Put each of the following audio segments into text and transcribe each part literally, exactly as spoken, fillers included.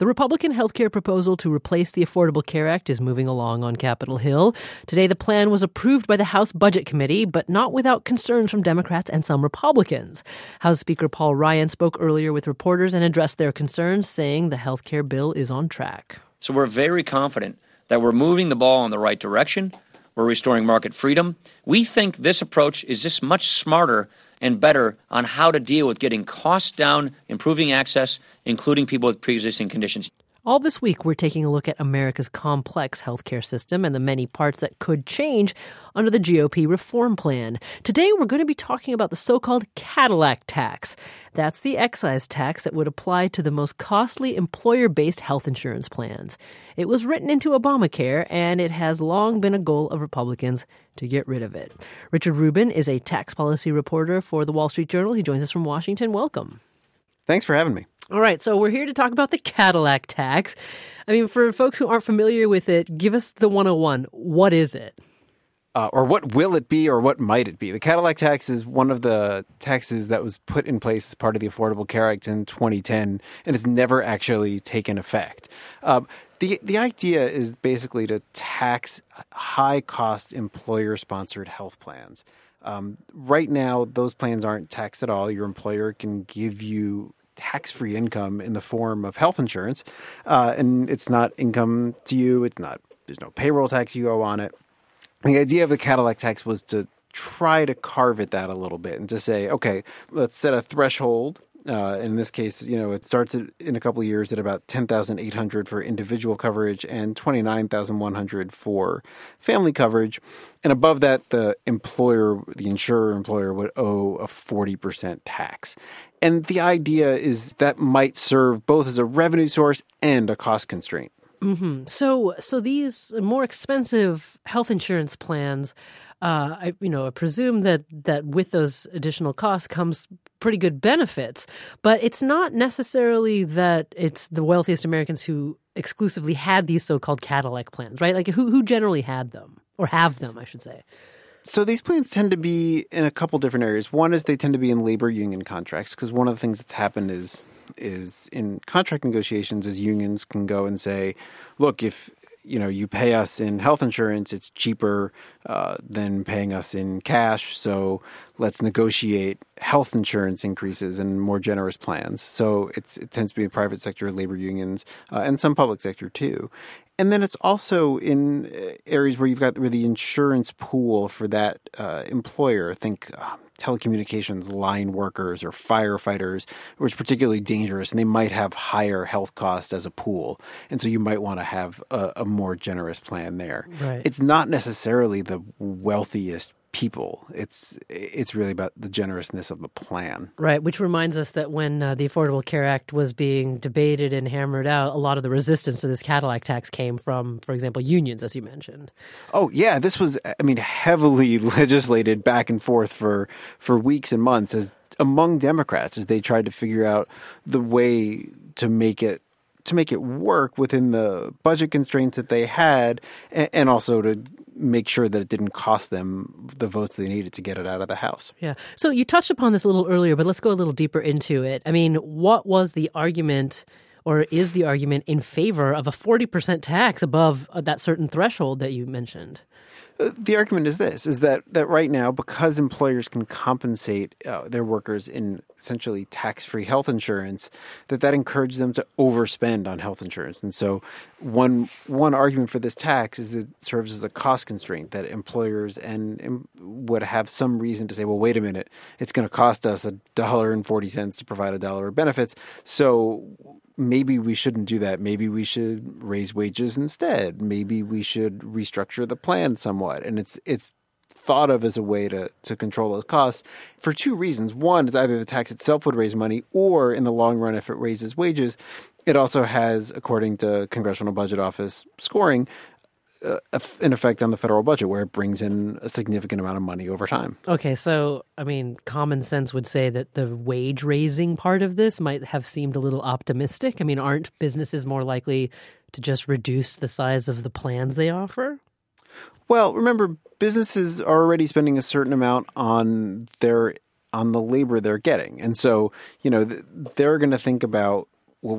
The Republican healthcare proposal to replace the Affordable Care Act is moving along on Capitol Hill. Today, the plan was approved by the House Budget Committee, but not without concerns from Democrats and some Republicans. House Speaker Paul Ryan spoke earlier with reporters and addressed their concerns, saying the healthcare bill is on track. So we're very confident that we're moving the ball in the right direction. We're restoring market freedom. We think this approach is just much smarter and better on how to deal with getting costs down, improving access, including people with pre-existing conditions. All this week, we're taking a look at America's complex healthcare system and the many parts that could change under the G O P reform plan. Today, we're going to be talking about the so-called Cadillac tax. That's the excise tax that would apply to the most costly employer-based health insurance plans. It was written into Obamacare, and it has long been a goal of Republicans to get rid of it. Richard Rubin is a tax policy reporter for The Wall Street Journal. He joins us from Washington. Welcome. Thanks for having me. All right, so we're here to talk about the Cadillac tax. I mean, for folks who aren't familiar with it, give us the one oh one. What is it? Uh, or what will it be, or what might it be? The Cadillac tax is one of the taxes that was put in place as part of the Affordable Care Act in twenty ten, and it's never actually taken effect. Um, the the idea is basically to tax high-cost employer-sponsored health plans. Um, right now, those plans aren't taxed at all. Your employer can give you tax-free income in the form of health insurance, uh, and it's not income to you. It's not. There's no payroll tax you owe on it. The idea of the Cadillac tax was to try to carve at that a little bit and to say, okay, let's set a threshold. Uh, in this case, you know, it starts at, in a couple of years at about ten thousand eight hundred dollars for individual coverage and twenty-nine thousand one hundred dollars for family coverage. And above that, the employer, the insurer employer would owe a forty percent tax. And the idea is that might serve both as a revenue source and a cost constraint. Mm-hmm. So, so these more expensive health insurance plans, uh, I, you know, I presume that that with those additional costs comes pretty good benefits. But it's not necessarily that it's the wealthiest Americans who exclusively had these so-called Cadillac plans, right? Like who who generally had them or have them, I should say. So these plans tend to be in a couple different areas. One is they tend to be in labor union contracts, because one of the things that's happened is is in contract negotiations is unions can go and say, look, if you know you pay us in health insurance, it's cheaper uh, than paying us in cash. So let's negotiate health insurance increases and more generous plans. So it's, it tends to be in private sector labor unions uh, and some public sector too. And then it's also in areas where you've got where the insurance pool for that uh, employer, think uh, telecommunications line workers or firefighters, where it's particularly dangerous, and they might have higher health costs as a pool. And so you might want to have a, a more generous plan there. Right. It's not necessarily the wealthiest people. It's it's really about the generousness of the plan. Right, which reminds us that when uh, the Affordable Care Act was being debated and hammered out, a lot of the resistance to this Cadillac tax came from, for example, unions, as you mentioned. Oh, yeah. This was, I mean, heavily legislated back and forth for, for weeks and months as among Democrats as they tried to figure out the way to make it to make it work within the budget constraints that they had, and, and also to make sure that it didn't cost them the votes they needed to get it out of the House. Yeah. So you touched upon this a little earlier, but let's go a little deeper into it. I mean, what was the argument or is the argument in favor of a forty percent tax above that certain threshold that you mentioned? The argument is this, is that, that right now, because employers can compensate uh, their workers in essentially tax-free health insurance, that that encourages them to overspend on health insurance. And so one one argument for this tax is it serves as a cost constraint, that employers and, and would have some reason to say, well, wait a minute, it's going to cost us a dollar and forty cents to provide a dollar of benefits. So maybe we shouldn't do that. Maybe we should raise wages instead. Maybe we should restructure the plan somewhat. And it's it's thought of as a way to, to control those costs for two reasons. One is either the tax itself would raise money, or in the long run, if it raises wages, it also has, according to Congressional Budget Office scoring, Uh, an effect on the federal budget where it brings in a significant amount of money over time. Okay, so, I mean, common sense would say that the wage-raising part of this might have seemed a little optimistic. I mean, aren't businesses more likely to just reduce the size of the plans they offer? Well, remember, businesses are already spending a certain amount on their on the labor they're getting. And so, you know, they're going to think about, well,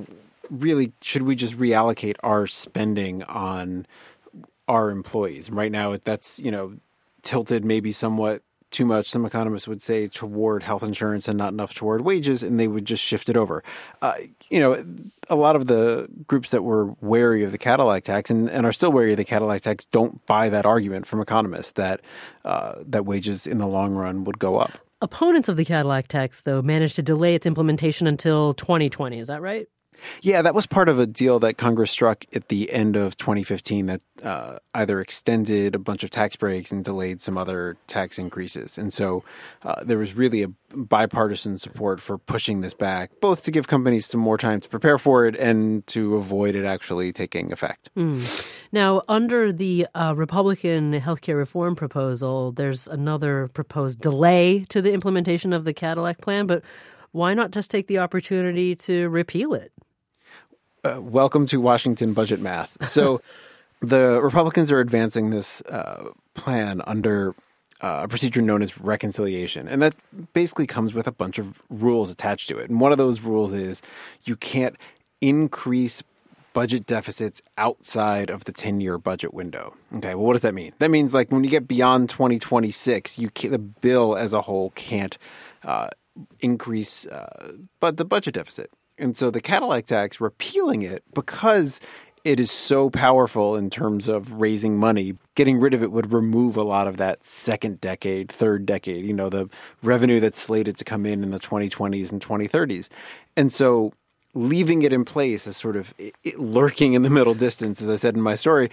really, should we just reallocate our spending on our employees? Right now, that's, you know, tilted maybe somewhat too much, some economists would say, toward health insurance and not enough toward wages, and they would just shift it over. Uh, you know, a lot of the groups that were wary of the Cadillac tax and, and are still wary of the Cadillac tax don't buy that argument from economists that uh, that wages in the long run would go up. Opponents of the Cadillac tax, though, managed to delay its implementation until twenty twenty. Is that right? Yeah, that was part of a deal that Congress struck at the end of twenty fifteen that uh, either extended a bunch of tax breaks and delayed some other tax increases. And so uh, there was really a bipartisan support for pushing this back, both to give companies some more time to prepare for it and to avoid it actually taking effect. Mm. Now, under the uh, Republican healthcare reform proposal, there's another proposed delay to the implementation of the Cadillac plan, but why not just take the opportunity to repeal it? Uh, welcome to Washington budget math. So the Republicans are advancing this uh, plan under uh, a procedure known as reconciliation. And that basically comes with a bunch of rules attached to it. And one of those rules is you can't increase budget deficits outside of the ten-year budget window. Okay, well, what does that mean? That means like when you get beyond twenty twenty-six, you can't, the bill as a whole can't uh, increase uh, but the budget deficit. And so the Cadillac tax, repealing it because it is so powerful in terms of raising money, getting rid of it would remove a lot of that second decade, third decade, you know, the revenue that's slated to come in in the twenty twenties and twenty thirties. And so leaving it in place as sort of it, lurking in the middle distance, as I said in my story,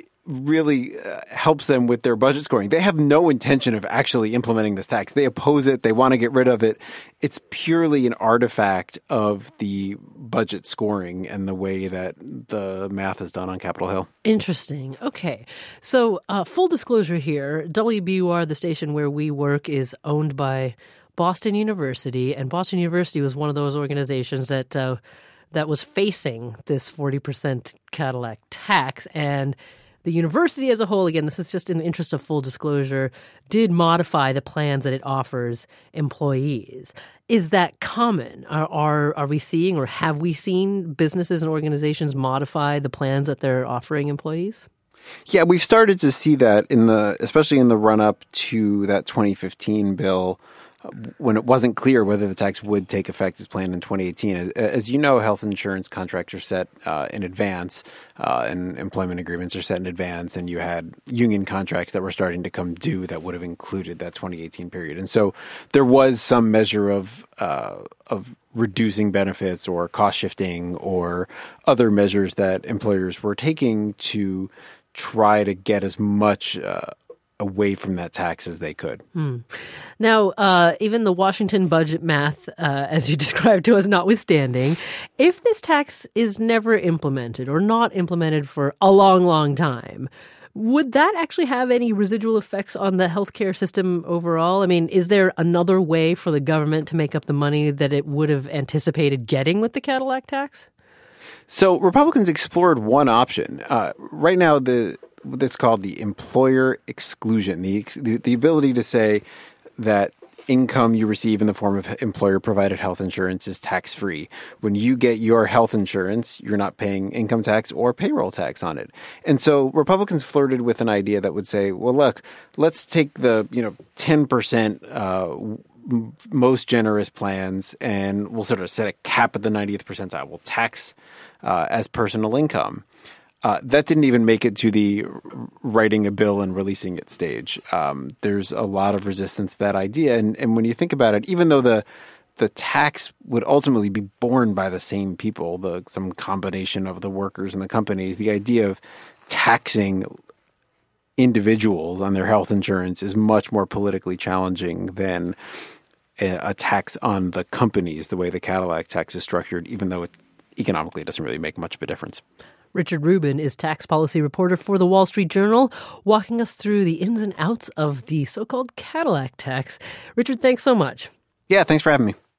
really uh, helps them with their budget scoring. They have no intention of actually implementing this tax. They oppose it. They want to get rid of it. It's purely an artifact of the budget scoring and the way that the math is done on Capitol Hill. Interesting. Okay. So uh, full disclosure here, W B U R, the station where we work, is owned by Boston University, and Boston University was one of those organizations that uh, that was facing this forty percent Cadillac tax. And the university as a whole, again, this is just in the interest of full disclosure, did modify the plans that it offers employees. Is that common? Are, are are we seeing or have we seen businesses and organizations modify the plans that they're offering employees? Yeah, we've started to see that in the, especially in the run-up to that twenty fifteen bill, when it wasn't clear whether the tax would take effect as planned in twenty eighteen. As, as you know, health insurance contracts are set uh, in advance, uh, and employment agreements are set in advance, and you had union contracts that were starting to come due that would have included that twenty eighteen period. And so there was some measure of uh, of reducing benefits or cost shifting or other measures that employers were taking to try to get as much uh, away from that tax as they could. Hmm. Now, uh, even the Washington budget math, uh, as you described to us, notwithstanding, if this tax is never implemented or not implemented for a long, long time, would that actually have any residual effects on the healthcare system overall? I mean, is there another way for the government to make up the money that it would have anticipated getting with the Cadillac tax? So Republicans explored one option. Uh, right now, the that's called the employer exclusion, the, the the ability to say that income you receive in the form of employer-provided health insurance is tax-free. When you get your health insurance, you're not paying income tax or payroll tax on it. And so Republicans flirted with an idea that would say, well, look, let's take the, you know, ten percent uh, most generous plans and we'll sort of set a cap at the ninetieth percentile. We'll tax uh, as personal income. Uh, that didn't even make it to the writing a bill and releasing it stage. Um, there's a lot of resistance to that idea. And, and when you think about it, even though the the tax would ultimately be borne by the same people, the some combination of the workers and the companies, the idea of taxing individuals on their health insurance is much more politically challenging than a, a tax on the companies, the way the Cadillac tax is structured, even though it economically doesn't really make much of a difference. Richard Rubin is tax policy reporter for The Wall Street Journal, walking us through the ins and outs of the so-called Cadillac tax. Richard, thanks so much. Yeah, thanks for having me.